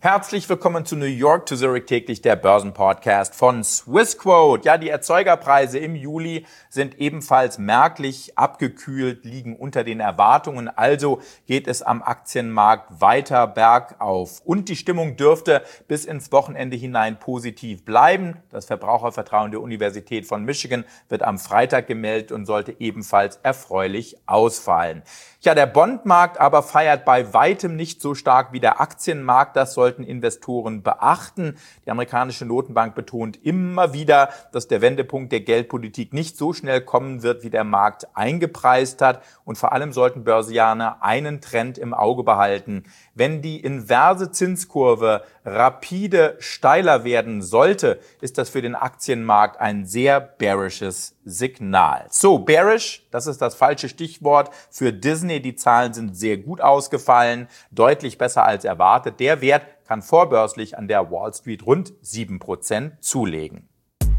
Herzlich willkommen zu New York to Zurich täglich, der Börsenpodcast von Swissquote. Ja, die Erzeugerpreise im Juli sind ebenfalls merklich abgekühlt, liegen unter den Erwartungen. Also geht es am Aktienmarkt weiter bergauf. Und die Stimmung dürfte bis ins Wochenende hinein positiv bleiben. Das Verbrauchervertrauen der Universität von Michigan wird am Freitag gemeldet und sollte ebenfalls erfreulich ausfallen. Ja, der Bondmarkt aber feiert bei weitem nicht so stark wie der Aktienmarkt. Das sollten Investoren beachten. Die amerikanische Notenbank betont immer wieder, dass der Wendepunkt der Geldpolitik nicht so schnell kommen wird, wie der Markt eingepreist hat. Und vor allem sollten Börsianer einen Trend im Auge behalten. Wenn die inverse Zinskurve rapide steiler werden sollte, ist das für den Aktienmarkt ein sehr bearisches Signal. So, bearish, das ist das falsche Stichwort für Disney. Die Zahlen sind sehr gut ausgefallen, deutlich besser als erwartet. Der Wert kann vorbörslich an der Wall Street rund 7% zulegen.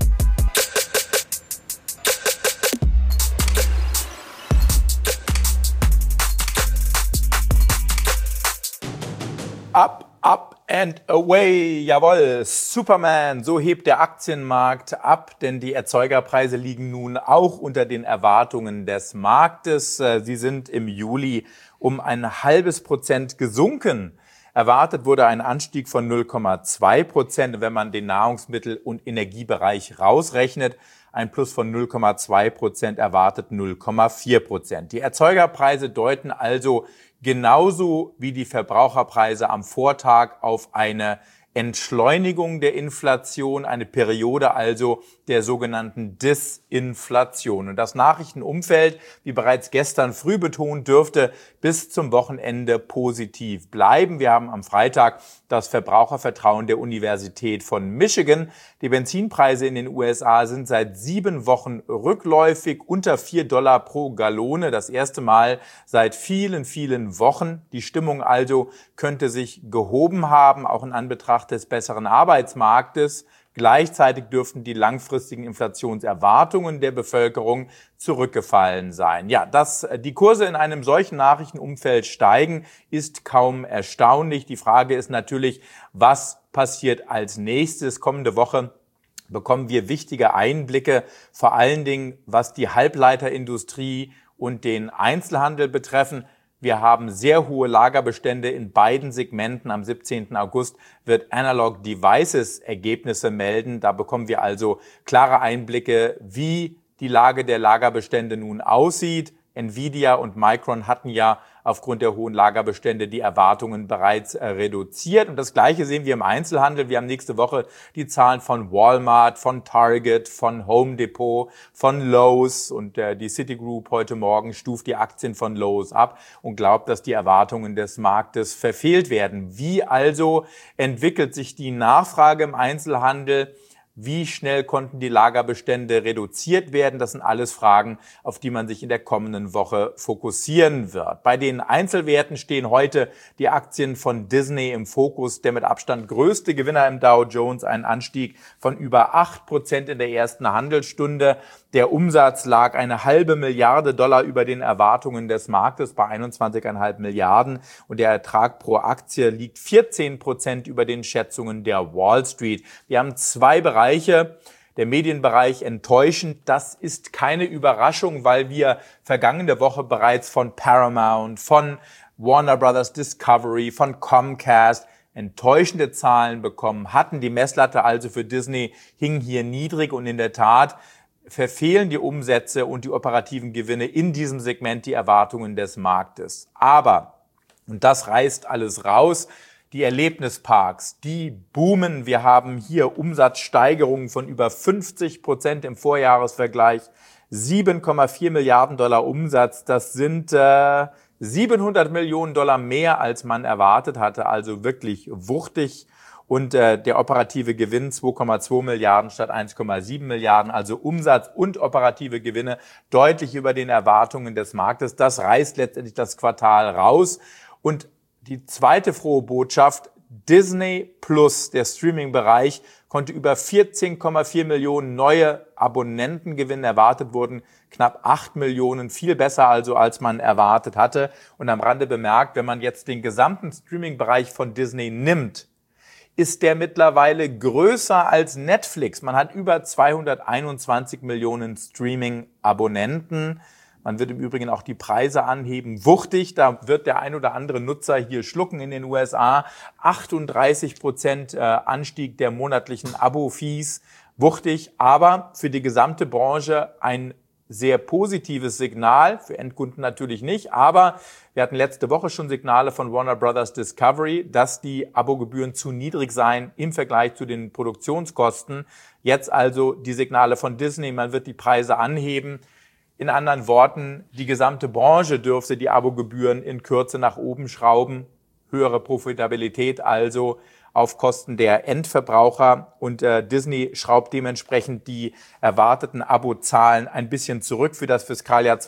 Up and away, jawohl, Superman, so hebt der Aktienmarkt ab, denn die Erzeugerpreise liegen nun auch unter den Erwartungen des Marktes. Sie sind im Juli um 0,5% gesunken. Erwartet wurde ein Anstieg von 0,2%, wenn man den Nahrungsmittel- und Energiebereich rausrechnet. Ein Plus von 0,2%, erwartet 0,4%. Die Erzeugerpreise deuten also genauso wie die Verbraucherpreise am Vortag auf eine Entschleunigung der Inflation, eine Periode also der sogenannten Disinflation. Und das Nachrichtenumfeld, wie bereits gestern früh betont, dürfte bis zum Wochenende positiv bleiben. Wir haben am Freitag das Verbrauchervertrauen der Universität von Michigan. Die Benzinpreise in den USA sind seit 7 Wochen rückläufig, unter $4 pro Gallone. Das erste Mal seit vielen, vielen Wochen. Die Stimmung also könnte sich gehoben haben, auch in Anbetracht des besseren Arbeitsmarktes. Gleichzeitig dürften die langfristigen Inflationserwartungen der Bevölkerung zurückgefallen sein. Ja, dass die Kurse in einem solchen Nachrichtenumfeld steigen, ist kaum erstaunlich. Die Frage ist natürlich, was passiert als nächstes? Kommende Woche bekommen wir wichtige Einblicke, vor allen Dingen was die Halbleiterindustrie und den Einzelhandel betreffen. Wir haben sehr hohe Lagerbestände in beiden Segmenten. Am 17. August wird Analog Devices Ergebnisse melden. Da bekommen wir also klare Einblicke, wie die Lage der Lagerbestände nun aussieht. Nvidia und Micron hatten ja aufgrund der hohen Lagerbestände die Erwartungen bereits reduziert. Und das Gleiche sehen wir im Einzelhandel. Wir haben nächste Woche die Zahlen von Walmart, von Target, von Home Depot, von Lowe's. Und die Citigroup heute Morgen stuft die Aktien von Lowe's ab und glaubt, dass die Erwartungen des Marktes verfehlt werden. Wie also entwickelt sich die Nachfrage im Einzelhandel? Wie schnell konnten die Lagerbestände reduziert werden? Das sind alles Fragen, auf die man sich in der kommenden Woche fokussieren wird. Bei den Einzelwerten stehen heute die Aktien von Disney im Fokus. Der mit Abstand größte Gewinner im Dow Jones, ein Anstieg von über 8% in der ersten Handelsstunde. Der Umsatz lag $1,5 Milliarden über den Erwartungen des Marktes bei 21,5 Milliarden und der Ertrag pro Aktie liegt 14% über den Schätzungen der Wall Street. Wir haben zwei Bereiche. Der Medienbereich enttäuschend. Das ist keine Überraschung, weil wir vergangene Woche bereits von Paramount, von Warner Brothers Discovery, von Comcast enttäuschende Zahlen bekommen hatten. Die Messlatte also für Disney hing hier niedrig und in der Tat verfehlen die Umsätze und die operativen Gewinne in diesem Segment die Erwartungen des Marktes. Aber, und das reißt alles raus, die Erlebnisparks, die boomen. Wir haben hier Umsatzsteigerungen von über 50% im Vorjahresvergleich, $7,4 Milliarden Umsatz. Das sind $700 Millionen mehr, als man erwartet hatte, also wirklich wuchtig. Und der operative Gewinn 2,2 Milliarden statt 1,7 Milliarden, also Umsatz und operative Gewinne deutlich über den Erwartungen des Marktes. Das reißt letztendlich das Quartal raus. Und die zweite frohe Botschaft, Disney Plus, der Streaming-Bereich, konnte über 14,4 Millionen neue Abonnenten gewinnen. Erwartet wurden knapp 8 Millionen, viel besser also, als man erwartet hatte. Und am Rande bemerkt, wenn man jetzt den gesamten Streaming-Bereich von Disney nimmt, ist der mittlerweile größer als Netflix. Man hat über 221 Millionen Streaming-Abonnenten. Man wird im Übrigen auch die Preise anheben. Wuchtig, da wird der ein oder andere Nutzer hier schlucken in den USA. 38% Anstieg der monatlichen Abo-Fees. Wuchtig, aber für die gesamte Branche ein sehr positives Signal, für Endkunden natürlich nicht, aber wir hatten letzte Woche schon Signale von Warner Bros. Discovery, dass die Abogebühren zu niedrig seien im Vergleich zu den Produktionskosten. Jetzt also die Signale von Disney, man wird die Preise anheben. In anderen Worten, die gesamte Branche dürfte die Abogebühren in Kürze nach oben schrauben. Höhere Profitabilität also auf Kosten der Endverbraucher, und Disney schraubt dementsprechend die erwarteten Abozahlen ein bisschen zurück. Für das Fiskaljahr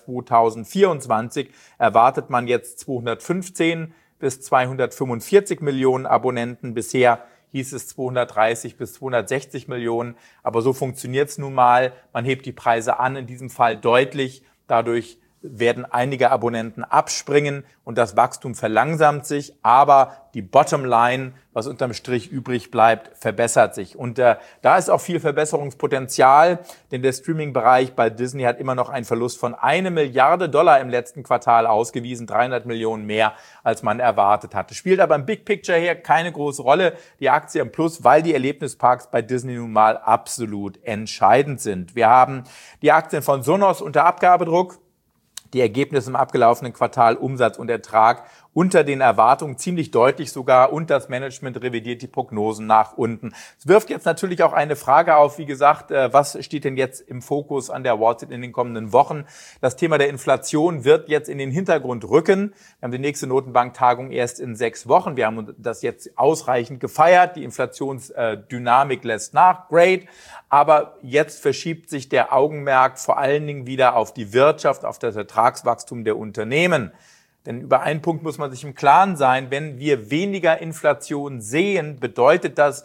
2024 erwartet man jetzt 215 bis 245 Millionen Abonnenten. Bisher hieß es 230 bis 260 Millionen. Aber so funktioniert es nun mal. Man hebt die Preise an, in diesem Fall deutlich. Dadurch werden einige Abonnenten abspringen und das Wachstum verlangsamt sich, aber die Bottomline, was unterm Strich übrig bleibt, verbessert sich. Und da ist auch viel Verbesserungspotenzial, denn der Streaming-Bereich bei Disney hat immer noch einen Verlust von $1 Milliarde im letzten Quartal ausgewiesen, 300 Millionen mehr, als man erwartet hatte. Spielt aber im Big Picture her keine große Rolle, die Aktie im Plus, weil die Erlebnisparks bei Disney nun mal absolut entscheidend sind. Wir haben die Aktien von Sonos unter Abgabedruck. Die Ergebnisse im abgelaufenen Quartal, Umsatz und Ertrag unter den Erwartungen, ziemlich deutlich sogar, und das Management revidiert die Prognosen nach unten. Es wirft jetzt natürlich auch eine Frage auf, wie gesagt, was steht denn jetzt im Fokus an der Wall Street in den kommenden Wochen? Das Thema der Inflation wird jetzt in den Hintergrund rücken. Wir haben die nächste Notenbanktagung erst in 6 Wochen. Wir haben das jetzt ausreichend gefeiert. Die Inflationsdynamik lässt nach. Great. Aber jetzt verschiebt sich der Augenmerk vor allen Dingen wieder auf die Wirtschaft, auf das Ertragswachstum der Unternehmen. Denn über einen Punkt muss man sich im Klaren sein: Wenn wir weniger Inflation sehen, bedeutet das,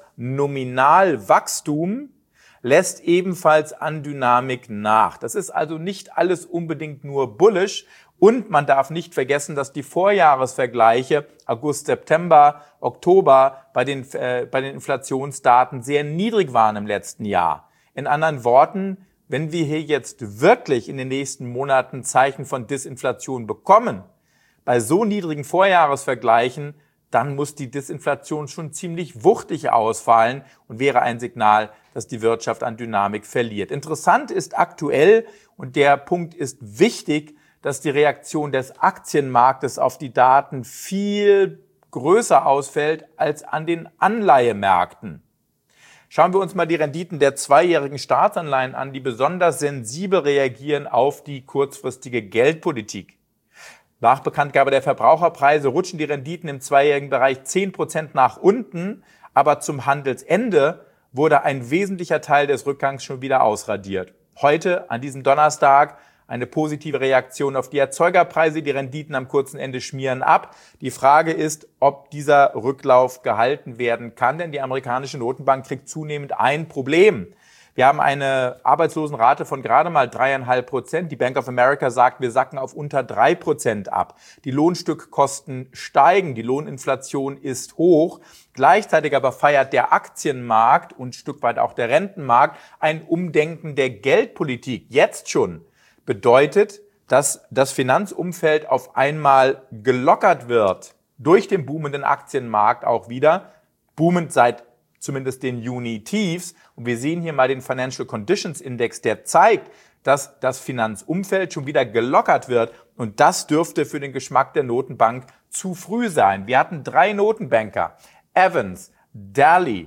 Nominalwachstum lässt ebenfalls an Dynamik nach. Das ist also nicht alles unbedingt nur bullish. Und man darf nicht vergessen, dass die Vorjahresvergleiche August, September, Oktober bei den Inflationsdaten sehr niedrig waren im letzten Jahr. In anderen Worten, wenn wir hier jetzt wirklich in den nächsten Monaten Zeichen von Disinflation bekommen, bei so niedrigen Vorjahresvergleichen, dann muss die Disinflation schon ziemlich wuchtig ausfallen und wäre ein Signal, dass die Wirtschaft an Dynamik verliert. Interessant ist aktuell, und der Punkt ist wichtig, dass die Reaktion des Aktienmarktes auf die Daten viel größer ausfällt als an den Anleihemärkten. Schauen wir uns mal die Renditen der 2-jährigen Staatsanleihen an, die besonders sensibel reagieren auf die kurzfristige Geldpolitik. Nach Bekanntgabe der Verbraucherpreise rutschen die Renditen im 2-jährigen Bereich 10% nach unten, aber zum Handelsende wurde ein wesentlicher Teil des Rückgangs schon wieder ausradiert. Heute, an diesem Donnerstag, eine positive Reaktion auf die Erzeugerpreise. Die Renditen am kurzen Ende schmieren ab. Die Frage ist, ob dieser Rücklauf gehalten werden kann, denn die amerikanische Notenbank kriegt zunehmend ein Problem. Wir haben eine Arbeitslosenrate von gerade mal 3,5%. Die Bank of America sagt, wir sacken auf unter 3% ab. Die Lohnstückkosten steigen, die Lohninflation ist hoch. Gleichzeitig aber feiert der Aktienmarkt und ein Stück weit auch der Rentenmarkt ein Umdenken der Geldpolitik. Jetzt schon. Bedeutet, dass das Finanzumfeld auf einmal gelockert wird durch den boomenden Aktienmarkt auch wieder. Boomend seit zumindest den Juni-Tiefs. Und wir sehen hier mal den Financial Conditions Index, der zeigt, dass das Finanzumfeld schon wieder gelockert wird. Und das dürfte für den Geschmack der Notenbank zu früh sein. Wir hatten 3 Notenbanker, Evans, Daly,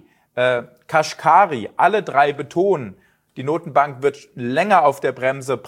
Kashkari, alle 3 betonen, die Notenbank wird länger auf die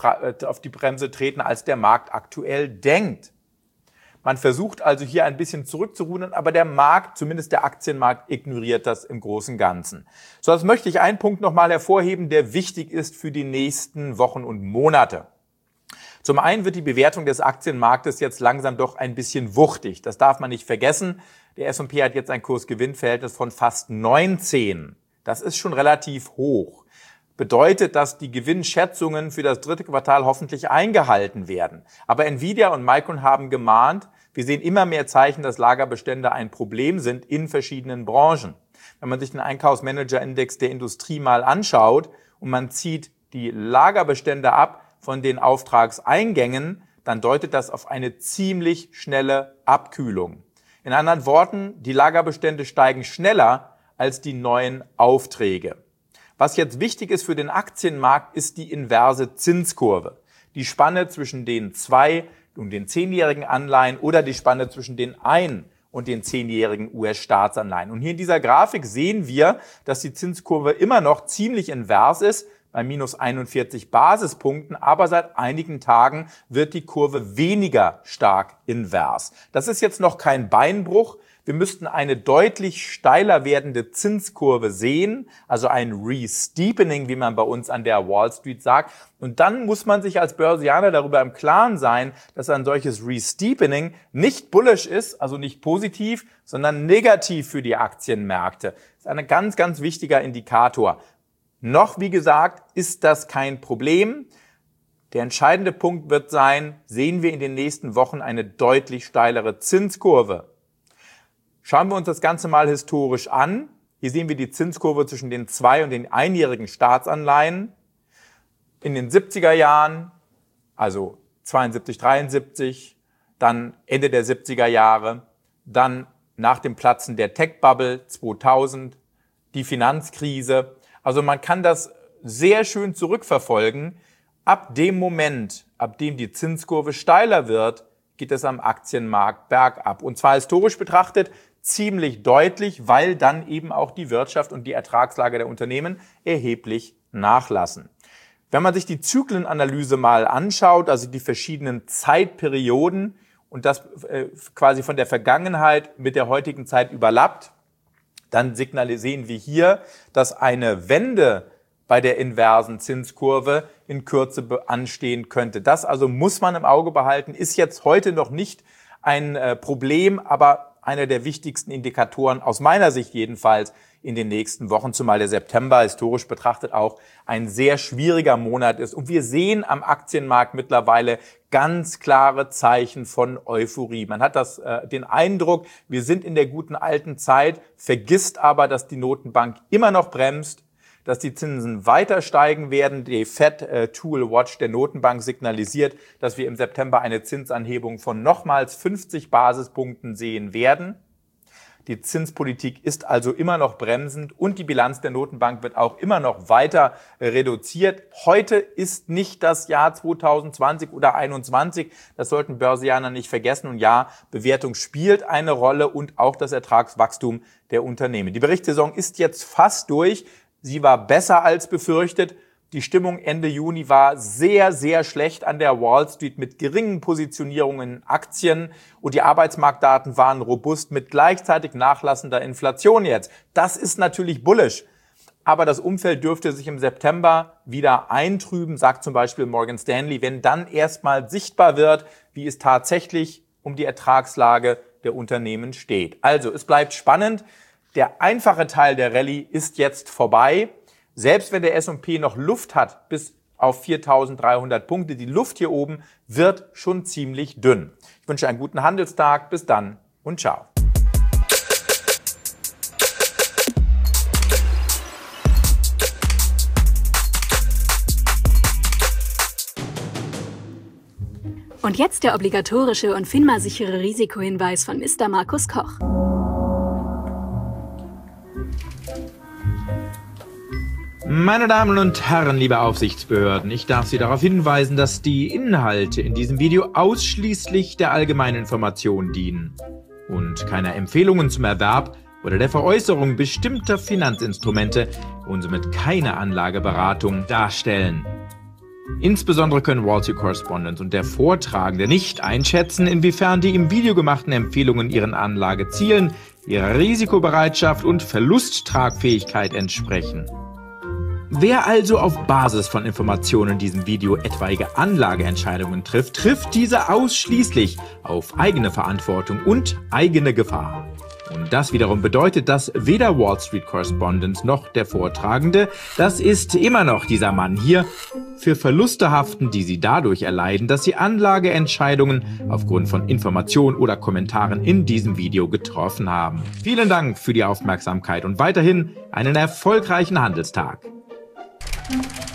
Bremse treten, als der Markt aktuell denkt. Man versucht also hier ein bisschen zurückzurudern, aber der Markt, zumindest der Aktienmarkt, ignoriert das im Großen und Ganzen. So, jetzt möchte ich einen Punkt nochmal hervorheben, der wichtig ist für die nächsten Wochen und Monate. Zum einen wird die Bewertung des Aktienmarktes jetzt langsam doch ein bisschen wuchtig. Das darf man nicht vergessen. Der S&P hat jetzt ein Kurs-Gewinn-Verhältnis von fast 19. Das ist schon relativ hoch. Bedeutet, dass die Gewinnschätzungen für das 3. Quartal hoffentlich eingehalten werden. Aber Nvidia und Micron haben gemahnt, wir sehen immer mehr Zeichen, dass Lagerbestände ein Problem sind in verschiedenen Branchen. Wenn man sich den Einkaufsmanager-Index der Industrie mal anschaut und man zieht die Lagerbestände ab von den Auftragseingängen, dann deutet das auf eine ziemlich schnelle Abkühlung. In anderen Worten, die Lagerbestände steigen schneller als die neuen Aufträge. Was jetzt wichtig ist für den Aktienmarkt, ist die inverse Zinskurve. Die Spanne zwischen den 2- und den 10-jährigen Anleihen oder die Spanne zwischen den 1- und den 10-jährigen US-Staatsanleihen. Und hier in dieser Grafik sehen wir, dass die Zinskurve immer noch ziemlich invers ist, bei minus 41 Basispunkten, aber seit einigen Tagen wird die Kurve weniger stark invers. Das ist jetzt noch kein Beinbruch. Wir müssten eine deutlich steiler werdende Zinskurve sehen, also ein Re-Steepening, wie man bei uns an der Wall Street sagt. Und dann muss man sich als Börsianer darüber im Klaren sein, dass ein solches Re-Steepening nicht bullish ist, also nicht positiv, sondern negativ für die Aktienmärkte. Das ist ein ganz, ganz wichtiger Indikator. Noch, wie gesagt, ist das kein Problem. Der entscheidende Punkt wird sein, sehen wir in den nächsten Wochen eine deutlich steilere Zinskurve. Schauen wir uns das Ganze mal historisch an. Hier sehen wir die Zinskurve zwischen den 2- und den 1-jährigen Staatsanleihen. In den 70er Jahren, also 72, 73, dann Ende der 70er Jahre, dann nach dem Platzen der Tech-Bubble 2000, die Finanzkrise. Also man kann das sehr schön zurückverfolgen. Ab dem Moment, ab dem die Zinskurve steiler wird, geht es am Aktienmarkt bergab. Und zwar historisch betrachtet ziemlich deutlich, weil dann eben auch die Wirtschaft und die Ertragslage der Unternehmen erheblich nachlassen. Wenn man sich die Zyklenanalyse mal anschaut, also die verschiedenen Zeitperioden und das quasi von der Vergangenheit mit der heutigen Zeit überlappt, dann sehen wir hier, dass eine Wende bei der inversen Zinskurve in Kürze anstehen könnte. Das also muss man im Auge behalten, ist jetzt heute noch nicht ein Problem, aber einer der wichtigsten Indikatoren aus meiner Sicht jedenfalls in den nächsten Wochen, zumal der September historisch betrachtet auch ein sehr schwieriger Monat ist. Und wir sehen am Aktienmarkt mittlerweile ganz klare Zeichen von Euphorie. Man hat den Eindruck, wir sind in der guten alten Zeit, vergisst aber, dass die Notenbank immer noch bremst, dass die Zinsen weiter steigen werden. Die Fed Tool Watch der Notenbank signalisiert, dass wir im September eine Zinsanhebung von nochmals 50 Basispunkten sehen werden. Die Zinspolitik ist also immer noch bremsend und die Bilanz der Notenbank wird auch immer noch weiter reduziert. Heute ist nicht das Jahr 2020 oder 2021. Das sollten Börsianer nicht vergessen. Und ja, Bewertung spielt eine Rolle und auch das Ertragswachstum der Unternehmen. Die Berichtssaison ist jetzt fast durch. Sie war besser als befürchtet. Die Stimmung Ende Juni war sehr, sehr schlecht an der Wall Street mit geringen Positionierungen in Aktien und die Arbeitsmarktdaten waren robust mit gleichzeitig nachlassender Inflation jetzt. Das ist natürlich bullish, aber das Umfeld dürfte sich im September wieder eintrüben, sagt zum Beispiel Morgan Stanley, wenn dann erstmal sichtbar wird, wie es tatsächlich um die Ertragslage der Unternehmen steht. Also, es bleibt spannend. Der einfache Teil der Rallye ist jetzt vorbei. Selbst wenn der S&P noch Luft hat bis auf 4.300 Punkte, die Luft hier oben wird schon ziemlich dünn. Ich wünsche einen guten Handelstag. Bis dann und ciao. Und jetzt der obligatorische und FINMA-sichere Risikohinweis von Mr. Markus Koch. Meine Damen und Herren, liebe Aufsichtsbehörden, ich darf Sie darauf hinweisen, dass die Inhalte in diesem Video ausschließlich der allgemeinen Information dienen und keiner Empfehlungen zum Erwerb oder der Veräußerung bestimmter Finanzinstrumente und somit keine Anlageberatung darstellen. Insbesondere können Wall Street Correspondent und der Vortragende nicht einschätzen, inwiefern die im Video gemachten Empfehlungen ihren Anlagezielen, ihrer Risikobereitschaft und Verlusttragfähigkeit entsprechen. Wer also auf Basis von Informationen in diesem Video etwaige Anlageentscheidungen trifft diese ausschließlich auf eigene Verantwortung und eigene Gefahr. Und das wiederum bedeutet, dass weder Wall Street Correspondent noch der Vortragende, das ist immer noch dieser Mann hier, für Verluste haften, die sie dadurch erleiden, dass sie Anlageentscheidungen aufgrund von Informationen oder Kommentaren in diesem Video getroffen haben. Vielen Dank für die Aufmerksamkeit und weiterhin einen erfolgreichen Handelstag.